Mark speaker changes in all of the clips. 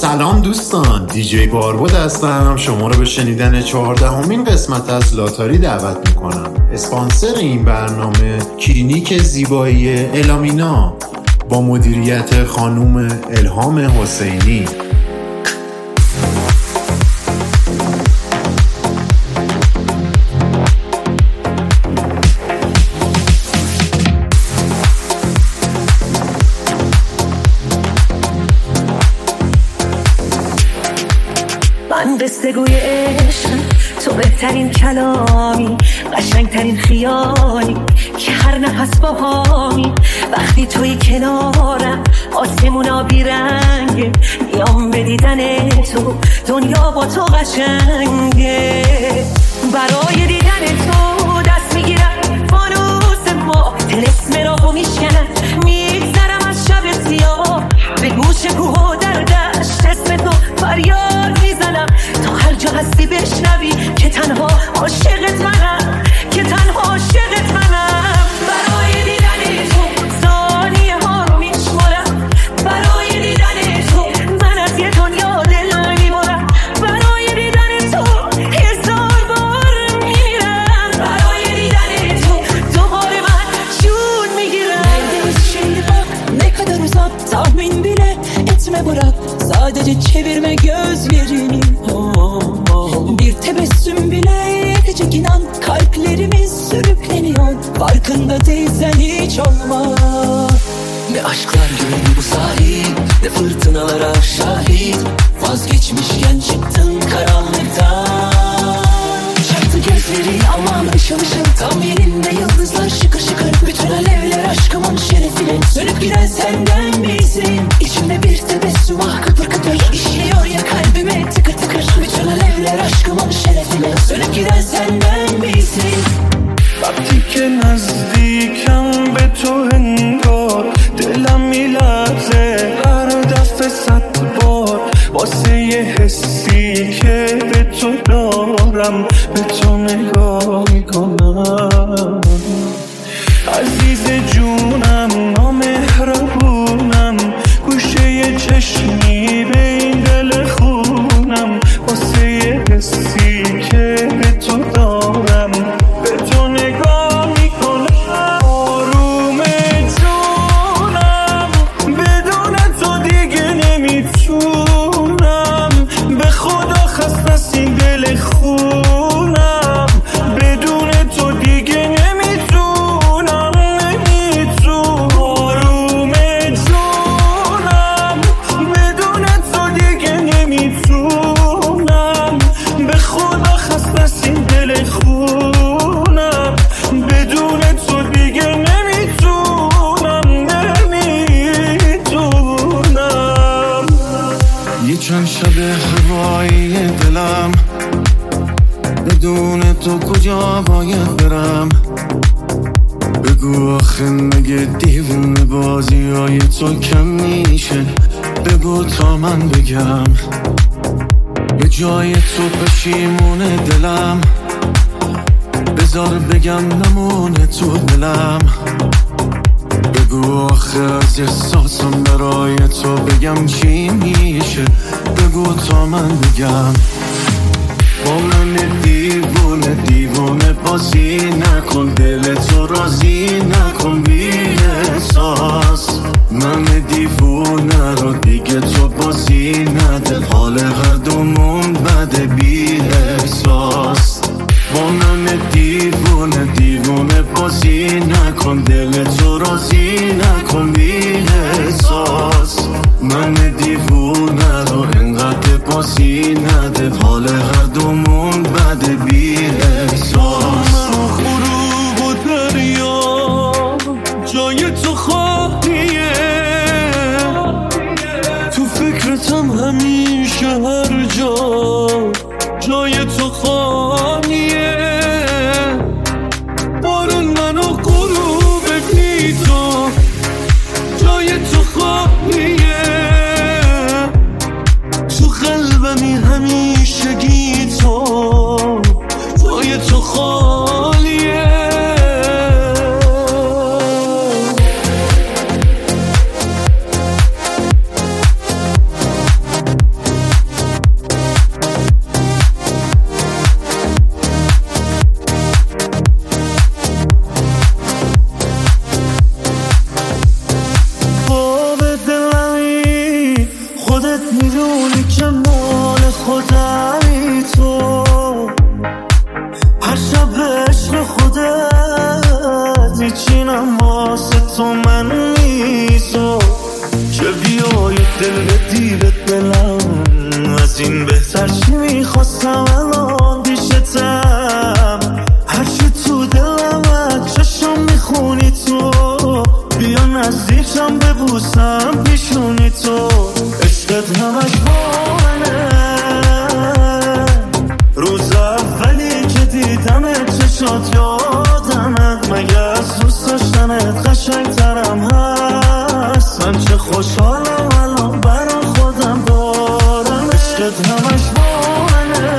Speaker 1: سلام دوستان، دیجی باربود هستم. شما رو به شنیدن 14مین قسمت از لاتاری دعوت میکنم. اسپانسر این برنامه کلینیک زیبایی الامینا با مدیریت خانوم الهام حسینی.
Speaker 2: قصه گوی عشقم، تو بهترین کلامی، قشنگترین خیالی که هر نفس باهامی. وقتی توی کنارم آسمونا بیرنگه، میام به دیدن تو، دنیا با تو قشنگه. برای دیدن تو دست میگیرم فانوس ما، طلسم راهو میشکنم، میگذرم از شب سیاه. به گوش کوه و در دشت اسم تو فریاد میزنم، تا هر جا هستی بشنوی که تنها عاشقت منم، که تنها عاشقت منم. برای دیدن تو ثانیه ها رو میشمارم، برای دیدن تو من از یه دنیا دل میبرم، برای دیدن تو 1000 بار میرم، برای دیدن تو دوباره من جون میگیرم.
Speaker 3: Ne kadar uzak tahmin bile etme, bırak sadece çevirme gözlerini. Bir tebessüm bile yetecek, inan kalplerimiz sürükleniyor. Farkında değilsen hiç olma. Ne aşklar gördü bu sahil, ne fırtınalara şahit. Vazgeçmişken çıktın karanlıktan. Çaktı gözleri aman ışıl ışıl, tam yerinde yıldızlar şıkır şıkır. Bütün alevler aşkımın şerefine, sönüp giden senden bilsin. İçimde bir tebessüm ah kıpır kıpır, işliyor ya kalbime tıkır tıkır. Bütün alevler aşkımın şerefine, sönüp giden senden bilsin.
Speaker 4: وقتی که نزدیکم به تو انگار دلم میلرزه هر دفعه 100 بار، واسه یه حسی که به تو دارم به تو نگاه میکنم. عزیز جونم نامهربونم، گوشه یه چشمی به این دل خونم، واسه یه حسی که به تو دارم به تو نگاه میکنم. آروم جونم بدون تو دیگه نمیتونم، به خدا خسته از این دل خونم، بدون تو دیگه نمیتونم. آروم جونم بدون تو دیگه نمیتونم، به خدا خسته از این دل خونم، بدون تو دیگه نمیتونم. یه چند شب هوایی دلم، بدون تو کجا باید برم؟ بگو آخه مگه دیوونه بازی های تو کم میشه؟ بگو تا من بگم به جای تو پشیمونه دلم، بذار بگم نمونه تو دلم. بگو آخه از احساسم برای تو بگم چی میشه؟ بگو تا من بگم. با من دیوونه دیوونه بازی نکن، دل تو راضی نکن بی احساس. من دیوونه رو دیگه تو بازی نده، حال هر دومون بده بی احساس. با من دیوونه دیوونه بازی نکن، دل تو راضی نکن بی احساس. من دیوونه رو انقدر بازی نده، حال هر دومون بده بی احساس. غروب و دریا جای تو خواهیه، تو فکرتم همیشه هر جا جای تو خواهیه. بارون من و غروبت بی تو جای تو خواهیه، تو قلبمی همیشگی تو جای تو خالیه. میدونی که مال خودمی تو، هر شب عشق خودت میچینم واسه تو من میزو، که بیای دل بدی به دلم، از این بهتر چی میخواستم الان پیشتم، هرچی تو دلم چشم میخونی تو، بیا نزدیکم ببوسم پیشونی تو، عشقت همش با منه، روز اولی که دیدمت چشات یادمت، مگه از دوست داشتنت قشنگترم هست، من چه خوشحالم الان برا خودم دارم، عشقت همش با منه،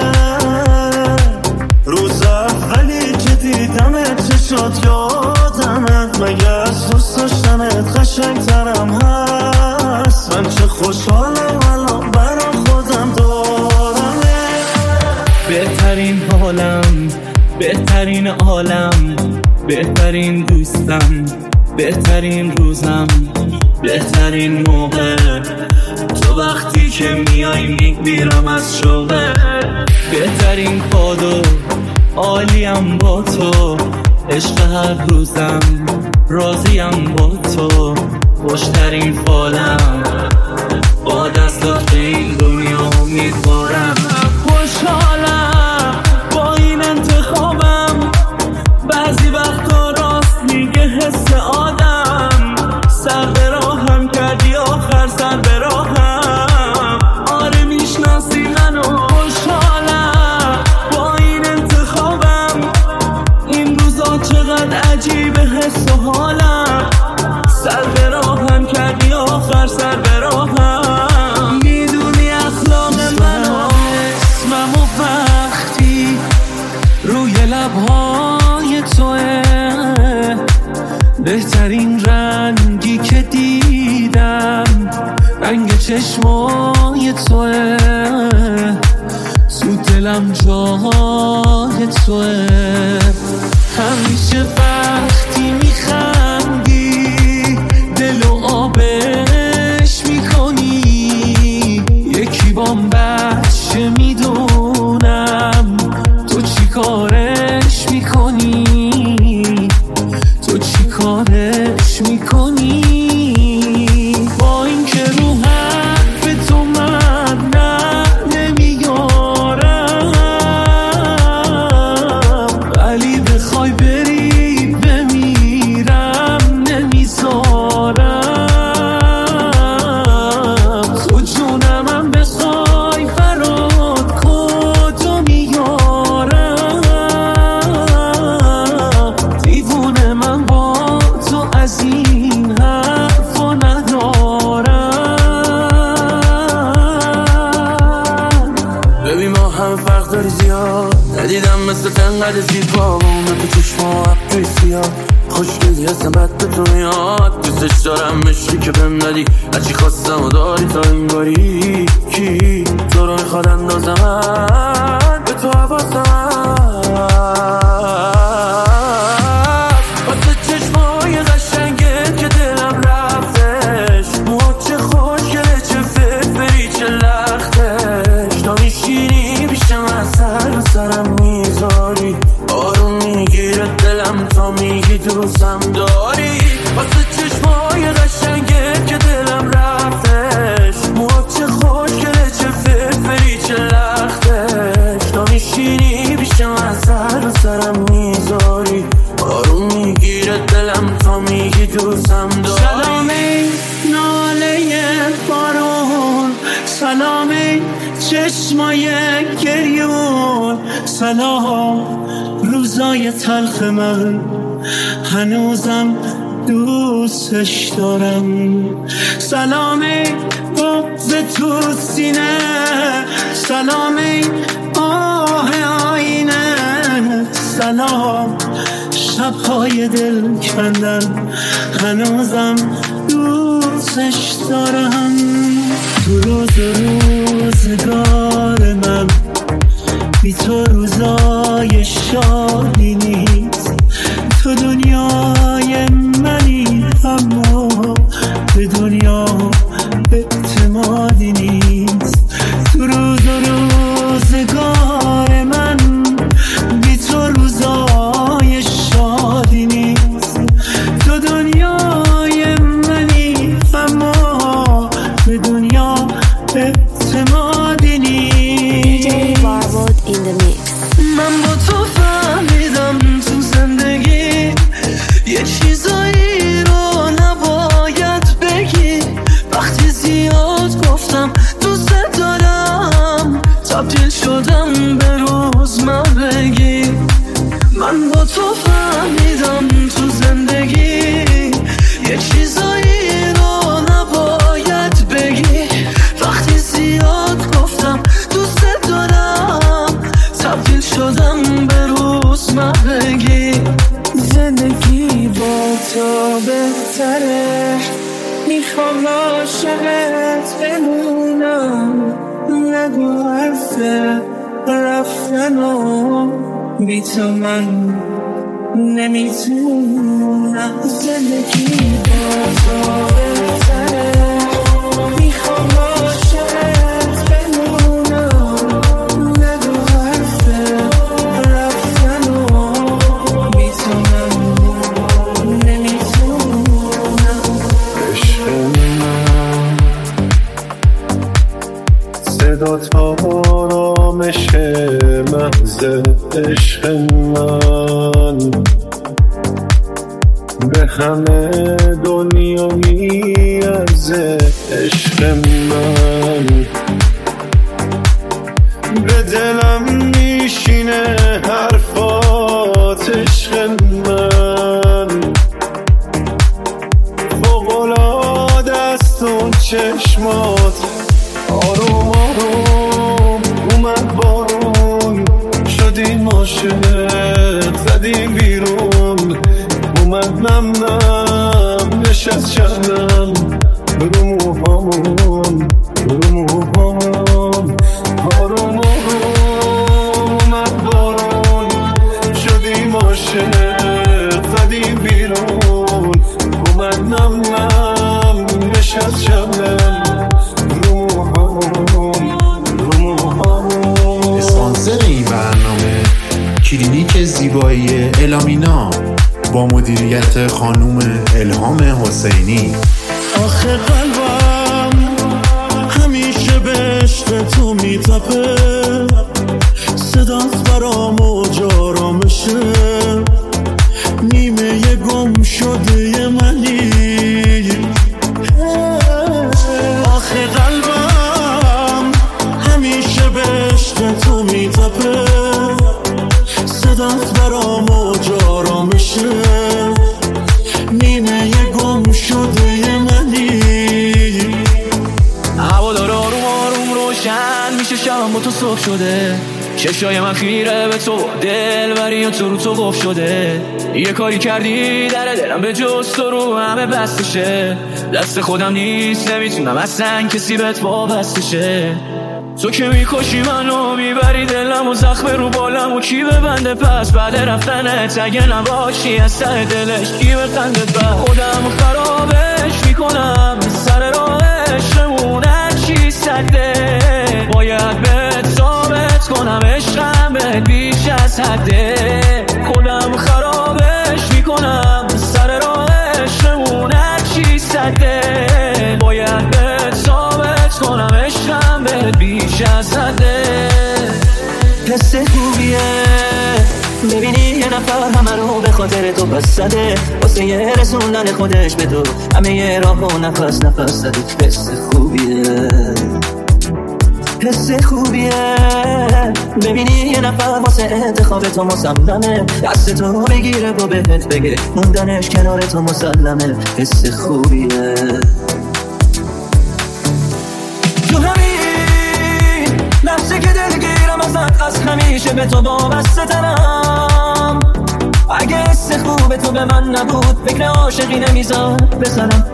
Speaker 4: روز اولی که دیدمت چشات یادمت، مگه از دوست داشتنت قشنگترم هست، من چه خوشحالم الان برا خودم دارم،
Speaker 5: بهترین حالم، بهترین عالم، بهترین دوستم، بهترین روزم، بهترین موقع، تو وقتی که میای میمیرم از شوقه، بهترین کادو عالیم با تو، عشق هر روزم راضیم با تو، خوشترین فالم با دستات به این دنیا امیدوارم، خوشحالم با این انتخابم، بعضی وقتا راست میگه حس آدم، سر به راهم کردی آخر سر به راهم، آره میشناسی منو، خوشحالم با این انتخابم، این روزا چقدر عجیبه حس و حالم، سر به راهم کردی آخر سر به راهم، میدونی اخلاق منو، اسمم و وقتی روی لبهای توه، بهترین رنگی که دیدم رنگ چشمای توه، تو دلم جای توه، همیشه وقتی میخندی دلو آبش میکنی، یکی بام بچه میدونم تو چی کارش میکنی، تو چی کارش میکنی، با این که رو حرف تو من نمیارم، ولی بخوای بری بمیرم نمیذارم، تو جونمم بخوای فراد کدو میارم، دیوونه من با تو از این حرفا ندارم،
Speaker 6: ببین ما هم فرق داری زیاد، ندیدم مثل تنقدر زیبا، اون تو چشما عبدوی سیاد، خوشگلی هستم بد به تو میاد، دوستش دارم مشکی که بهم ندی، هرچی خواستم و داری تا این باری، کی تو رو میخواد اندازم به تو حواسم، واسه چشمای قشنگه که دلم رفتش، موها چه خوشگله چه فرفری چه لختش، تا میشینی پیشم از سر سرم میذاری، آروم میگیره دلم تا میگی دوستم داری، واسه چشمای قشنگه که دلم رفتش، موها چه خوشگله چه فرفری چه لختش، تا میشینی پیشم از سرم میذاری، آروم میگیره دلم تا میگی دوستم داری،
Speaker 5: سلامی ناله بارون، سلامی چشمای گریون، سلام روزای تلخ من هنوزم دوستش دارم، سلامی بغض تو سینه، سلامی آه آینه، سلام شبهای دل کندن هنوزم دوستش دارم، تو روزگار من بی تو روزای شادی نیست، تو دنیای منی اما به دنیا اعتمادی نیست. اعتمادی نیست.
Speaker 2: من با تو فهمیدم تو زندگی یه چیزایی رو نباید بگی. وقتی زیاد گفتم دوست دارم تبدیل شدم به روزمرگی. من با تو فهمیدم تو زندگی یه چیزایی رو نباید بگی. وقتی زیاد گفتم دوست دارم تبدیل شدم به روزمرگی.
Speaker 5: زندگی با تو بهتره، میخوام عاشقت بمونم. نگو حرف رفتنو، بی تو من نمیتونم. زندگی با تو بهتره، میخوام عاشقت بمونم. نگو حرف رفتنو، بی تو من نمیتونم.
Speaker 4: عشق من صدا تا آرامش محض عشق من، به همه دنیا میارزه عشق من. به دلم میشینه حرفات عشق من، فوق‌العاده است اون چشمات. آروم آروم اومد بارون، شدیم عاشق زدیم بیرون. اومد نم نم نشست شبنم رو موهامون، رو موهامون. آروم آروم اومد بارون، شدیم عاشق زدیم بیرون. اومد نم نم نشست شبنم رو موهامون، رو موهامون.
Speaker 1: اسپانسر این برنامه کلینیک زیبایی الامینا با مدیریت خانوم الهام حسینی.
Speaker 5: آخه قلبم همیشه به عشق تو میتپه، صدات برام موج آرامشه. نیمه گم شده منی. آخه قلبم همیشه به عشق تو میتپه، صدات برام موج آرامشه. نیمه گم شده منی.
Speaker 6: هوا داره آروم آروم روشن میشه، شبم با تو صبح شده. چشای من خیره به تو، دل بری و تو رو تو قف شده. یه کاری کردی در دلم به جز تو رو همه بستشه. دست خودم نیست نمیتونم اصلا کسی بهت وابستشه. تو که میکشی منو، میبری دلم و زخم رو بالم و کی ببنده پس بعد رفتنت. اگه نباشی از ته دلش کی بخندت بر خودم خرابش میکنم. سر راهش نمونه چی سده، باید بهت ثابت کنم عشقم بهت بیش از حده. خودم خرابش میکنم، سر راهش نمونه چی سده، باید بهت ثابت کنم عشقم بهت بیش از حده.
Speaker 2: حس خوبیه ببینی یه نفر همه رو به خاطر تو بس زده، واسه یه رسوندن خودش به تو همه یه راه و نفس نفس زده. حس خوبیه، حس خوبیه ببینی یه نفر واسه انتخاب تو مصممه، دست تو بگیره و بهت بگه موندنش کنار تو مسلمه. حس خوبیه. تو همین لحظه که دلگیرم ازت، از همیشه به تو وابسته ترم. اگه حس خوب تو به من نبود فکر عاشقی نمیزاد بسرم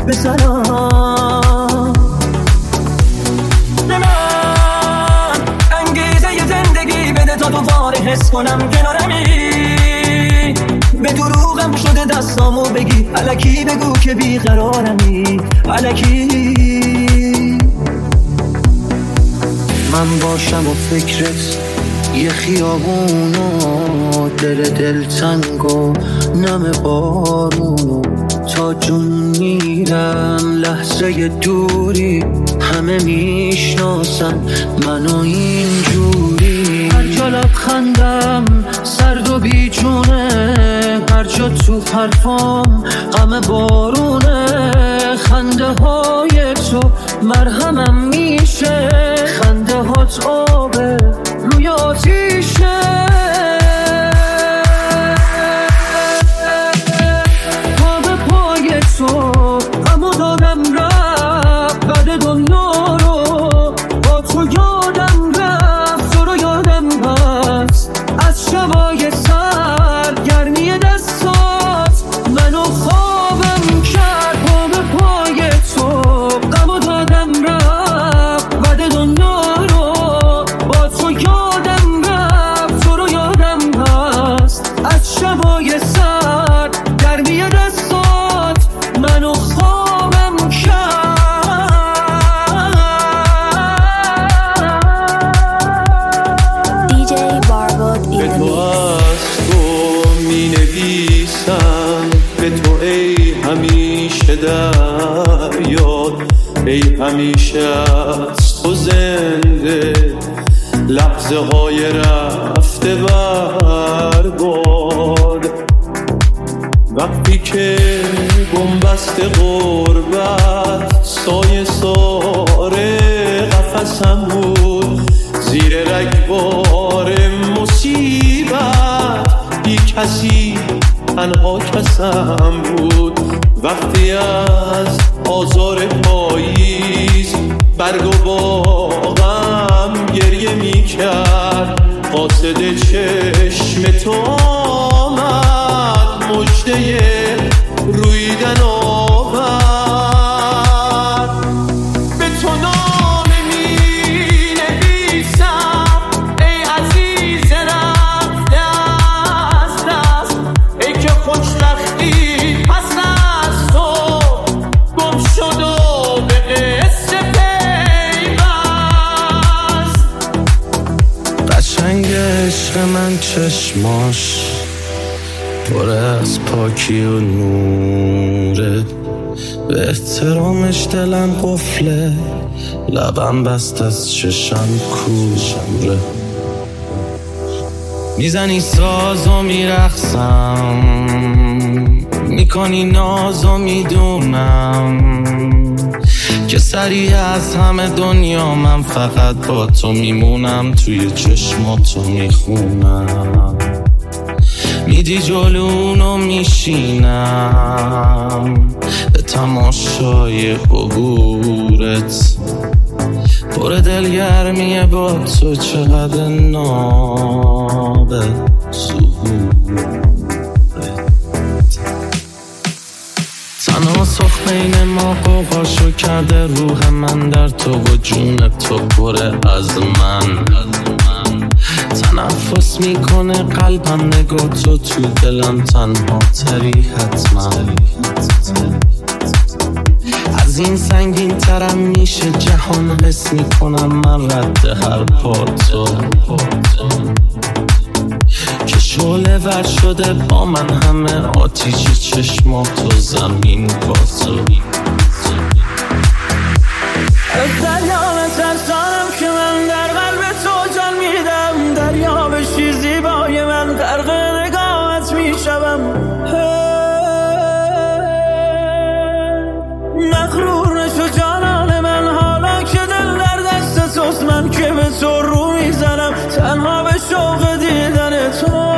Speaker 2: به من انگیزه ی زندگی بده تا دوباره حس کنم کنارمی. به دروغم شده دستامو بگی، الکی بگو که بیقرارمی، الکی. من باشم و فکرت یه خیابون و دل دلتنگ و نم بارون و
Speaker 6: تا جون میرم لحظه دوری همه میشناسن منو اینجوری. هر جا لبخندم سرد و بیجونه، هر جا تو حرفام غم بارونه. خنده های تو مرهمم میشه، خنده هات آبه روی آتیشه. پا به پای تو غمو دادم رفت، بعد دنیا رو با تو یادم رفت. تو رو یادم هست از شبای سرگرمی دستات منو خوابم کرد. پا به پای تو غمو دادم رفت، بعد دنیا رو با تو یادم رفت. تو رو یادم هست از شبای سرگرمی دستات منو خوابم کرد.
Speaker 7: DJ Barbot
Speaker 4: به تو
Speaker 7: Irani.
Speaker 4: از تو می نویسم، به تو ای همیشه در یاد، ای همیشه از تو زنده. لحظه های رفته برباد، وقتی که بنبست غربت سایه ساره قفسم بود. زیر رگبار مصیبت بی کسی تنها کسم بود. وقتی از آزار پاییز برگ و باغم گریه می کرد، قاصد چشم تو آمد مژده رویدن آورد. به تو نامه می نویسم ای عزیز رفته از دست، ای که خوشبختی پس از تو گم شد و به قصه پیوست. قشنگ عشق من چشماش پر از پاکی و نوره، به احترامش دلم قفله، لبم بست از چشم کوره. میزنی ساز و میرقصم، میکنی ناز و میدونم که سریع از همه دنیا من فقط با تو میمونم. توی چشماتو میخونم، میدی جلونو میشینم به تماشای عبورت. پر دلگرمیه با تو چقدر نابه ظهورت. تناسخ بین ما قوقاشو کرده، روح من در تو و جون تو پره از من. تنفس میکنه قلبم نگاه تو دلم تنها تری حتما. از این سنگین ترم میشه جهان، حس میکنم من رد هر پاتو که شعله ور شده با من همه آتیش چشمات و زمین با تو.
Speaker 6: از دریا ترسانم که من در قلب تو جان میدم، دریا بشی زیبای من غرق نگاهت میشوم. مغرور نشو جانان من، حالا که دل در دست توست، من که به تو رو میزنم تنها به شوق دیدن تو.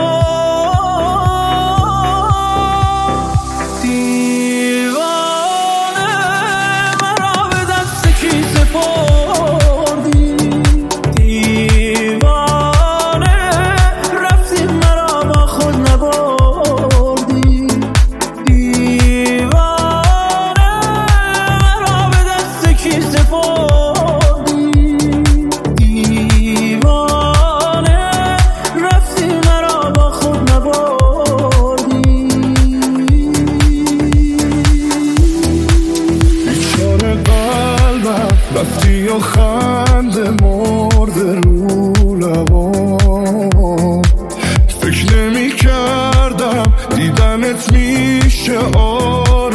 Speaker 5: دیدنت میشه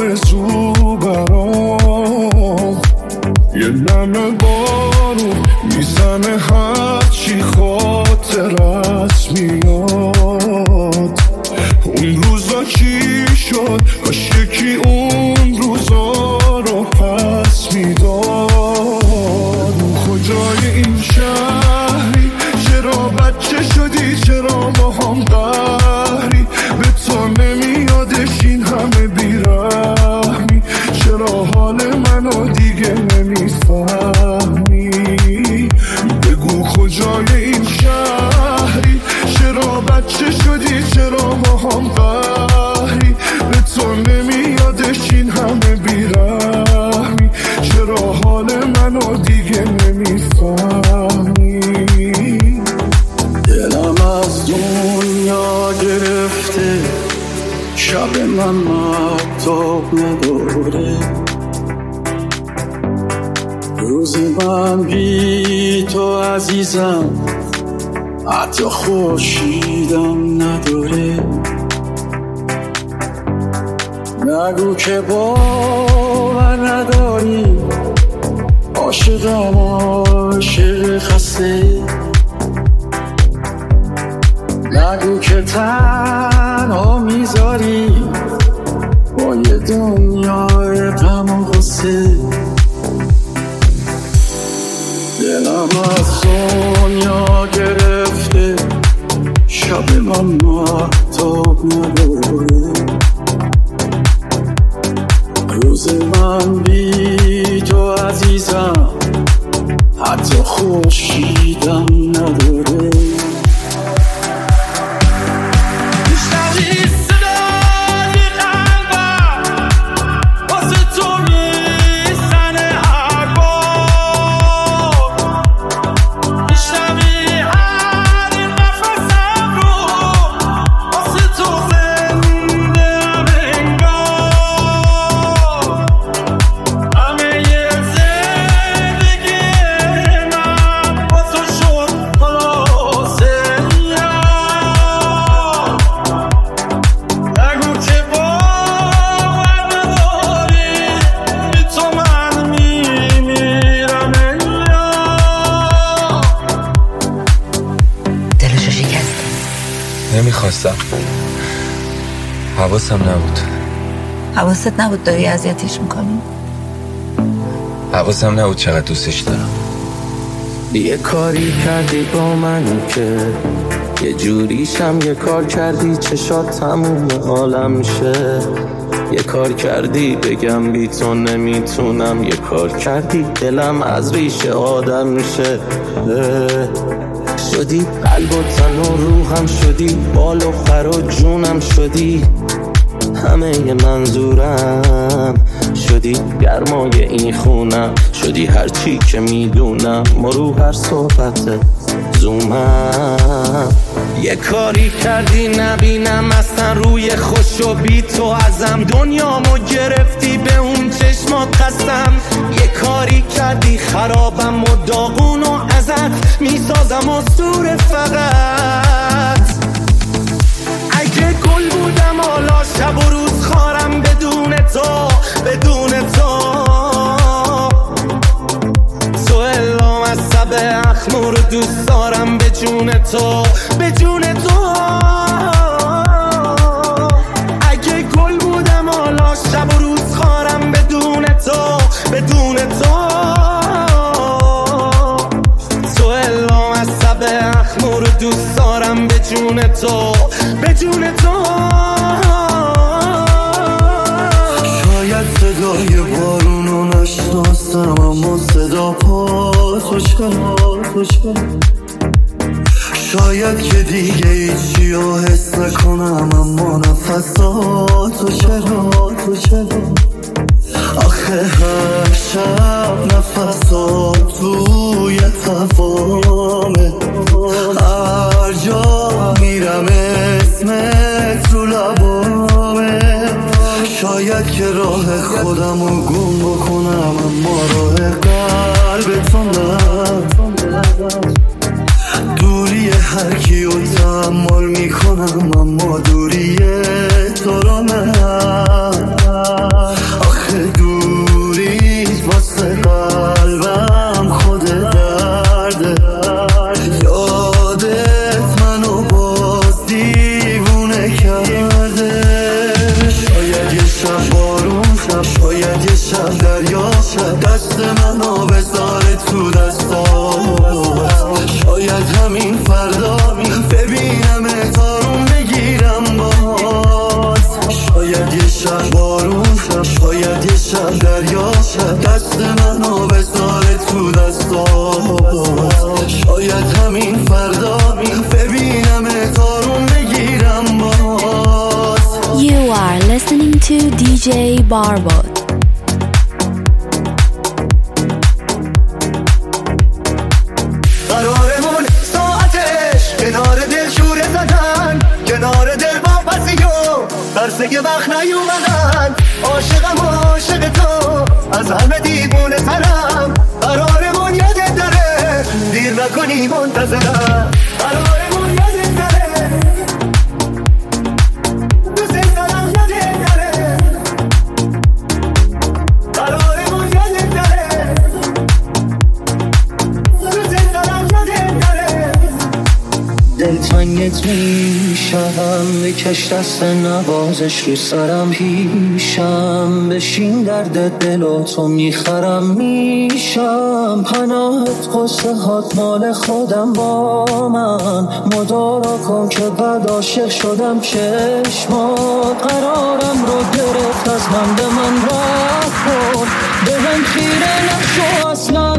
Speaker 5: رو میزنه هرچی خاطرت میاد. اون روزا چی شد کاش یکی اون روزا رو پس میداد. کجای این شهری چرا بچه شدی چرا با هم قهری به تو نمیادش این همه بیرحمی چرا حال منو دیگه نمیفهمی. بگو کجای این شهری چرا بچه شدی چرا با هم قهری به تو نمیادش این همه بیرحمی چرا حال منو دیگه نمیفهمی. دلم از دنیا گرفته شب من مهتاب نداره. روز من بی تو عزیزم حتی خورشیدم نداره. نگو که باور نداری عاشقم عاشق خسته. نگو که تنها میذاری با یه دنیای غم و غصه. دلم از دنیا گرفته شب من مهتاب نداره. روز من بی تو عزیزم حتی خورشیدم نداره.
Speaker 8: نمیخواستم. حواسم نبود.
Speaker 9: حواست نبود داری اذیتش میکنی؟
Speaker 8: حواسم نبود چقدر دوستش دارم.
Speaker 6: یه کاری کردی با من که یه جوریشم یه کار کردی چشات تموم عالم شه. یه کار کردی بگم بی تو نمیتونم. یه کار کردی دلم از ریشه آدم شه. شدی قلب و تن و روحم شدی بال و پر و جونم شدی همه منظورم شدی گرمای این خونم شدی هرچی که میدونم مرو هر صحبت زومم. یه کاری کردی نبینم اصلا روی خوش و بی تو ازم دنیامو گرفتی به اون چشمات قسم. یه کاری کردی خرابم و داغون و ازت میسازم و سور فقط. اگه گل بودم حالا شب و روز خارم بدون تو بدون تو. تو الام از سب اخمور دوست دارم به جون تو به جون تو. اگه گل بودم حالا شب و روز خارم بدون تو بدون تو. تو الام از سب اخمور دوست دارم به جون تو به جون تو.
Speaker 5: شاید صدای بارونو نشناسم اما صدا پا تو چرا. شاید که دیگه هیچیو حس نکنم اما نفساتو چرا. آخه هر شب نفسات توی تفامه. هر جا میرم اسمت رو لبامه. شاید که راه خودمو گم بکنم اما راه قلبتو نه. دوری هر کیو تحمل میکنم اما دوری تو رو نه. آخه دوری واسه قلبم خودت
Speaker 7: DJ Barbot.
Speaker 5: قرارمون ساعتش کنار دل شوره زدن، کنار دل واپسی و برسه وقت نیومدن. عاشقم عاشق تو از همه دیوونه ترم، قرارمون یادت داره دیر نکنی منتظرم. قرارمون یادت داره دوست دارم یادت داره، قرارمون یادت داره دوست دارم یادت داره. دلتنگت میشم بکش دست نوازش رو سرم پیشم، بشین درد دل و تو میخرم میشم. پناهت قصه هات مال خودم با من مدارا کن که بعد عاشق شدم چشمات. قرارم رو گرفت از من به من رفت کن، به من خیره نشو اصلا.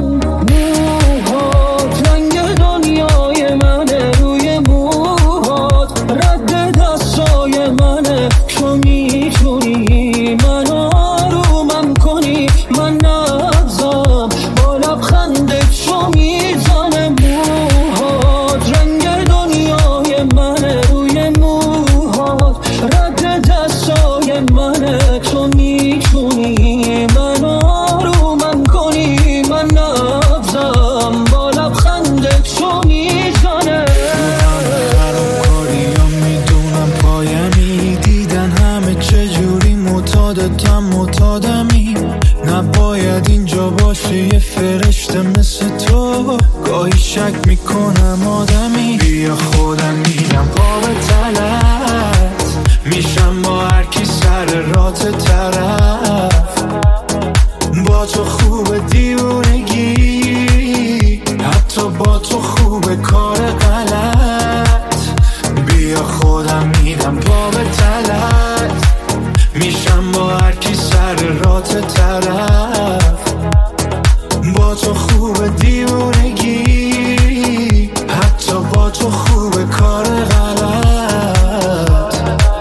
Speaker 5: موهات رنگ دنیای منه، روی موهات رد دستای منه. تو میتونی من آرومم کنی، من نبزم با لبخندت تو میزنه. موهات رنگ دنیای منه، روی موهات رد دستای منه. تو میتونی من آرومم کنی، من نبزم با لبخندت تو میزنه.
Speaker 10: معتادمی نباید اینجا باشه یه فرشته مثل تو. گاهی شک میکنم آدمی، بیا خودم میرم قاب تلت میشم با هر کی سر رات طرف. با تو خوب دیوونگی، حتی با تو خوب کار غلط. بیا خودم میرم قاب تلت میشم با هر کی سر رات طرف. با تو خوب دیوونگی، حتی با تو خوب کار غلط.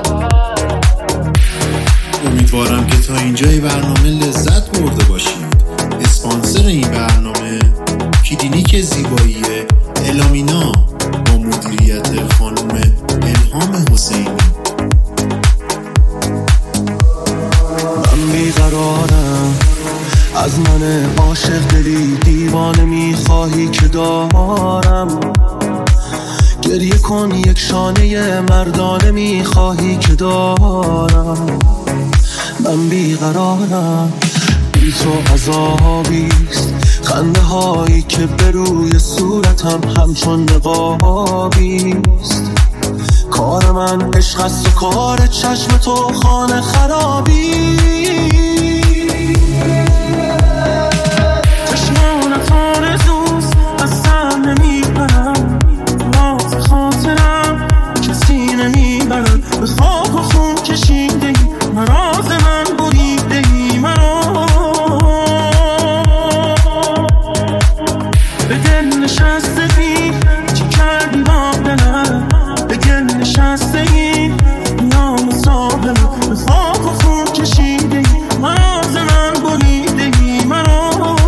Speaker 1: امیدوارم که تا اینجای برنامه لذت برده باشید. اسپانسر این برنامه کلینیک زیبایی الامینا با مدیریت خانم الهام حسینی.
Speaker 5: بیقرارم از من عاشق دلی دیوانه میخواهی که دارم. گریه کن یک شانه مردانه میخواهی که دارم. من بیقرارم بی تو عذابیست، خنده هایی که به روی صورتم همچون نقابیست. کار من عشق است و کار چشم تو خانه خرابی. چشمانت آرزوست از سر نمیبرم، راز خاطرم کسی نمیبرم. به خاک و خون کشیده ای مراز من بریده ای مرا. به دل نشسته بی چی کردی با دلم، به گل نشسته ای نیام صابرم. به خاک و خون کشیده ای مراز من بریده ای مرا.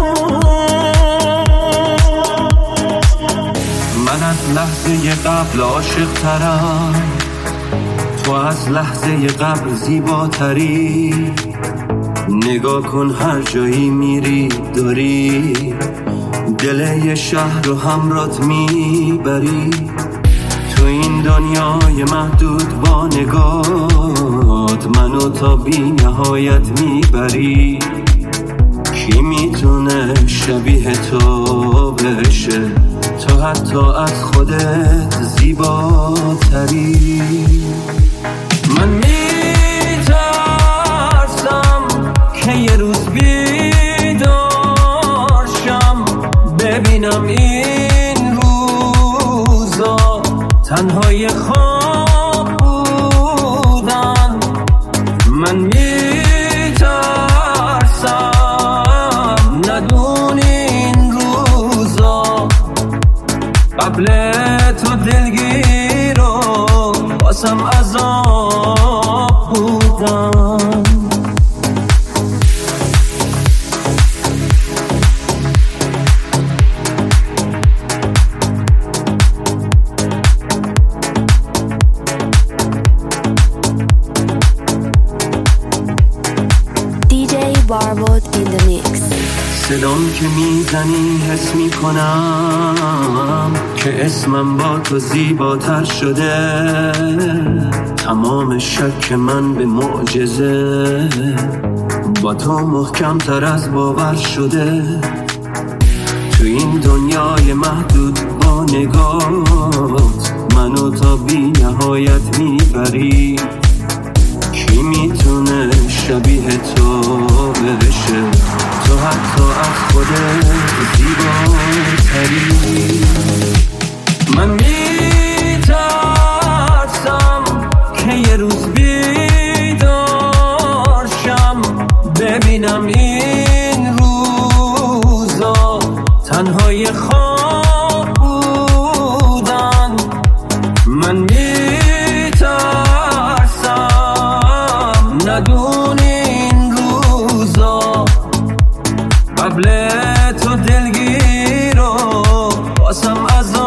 Speaker 6: من از لحظه قبل عاشق ترم، تو از لحظه قبل زیباتری. نگاه کن هر جایی میری داری دل یه شهر رو همرات میبری. تو این دنیای محدود با نگات منو تا بی نهایت میبری. کی میتونه شبیه تو بشه، تو حتی از خودت زیباتری. من میترسم که یه روز بیدار شم، ببینم این روزا تنهای خواب بودن. من میترسم ندونی این روزا قبل تو دلگیر و باسم عذاب بودن. صدام که میزنی حس میکنم که اسمم با تو زیباتر شده. تمام شک من به معجزه با تو محکم تر از باور شده. تو این دنیای محدود با نگات منو تا بی نهایت میبری. کی میتونه شبیه تو بشه؟ تو حتی از خودت زیباتری. من میترسم که یه روز بیدار شم ببینم این روزا تنهای خواب بودن. من میترسم ندونی این روزا قبل تو دلگیر و باسم از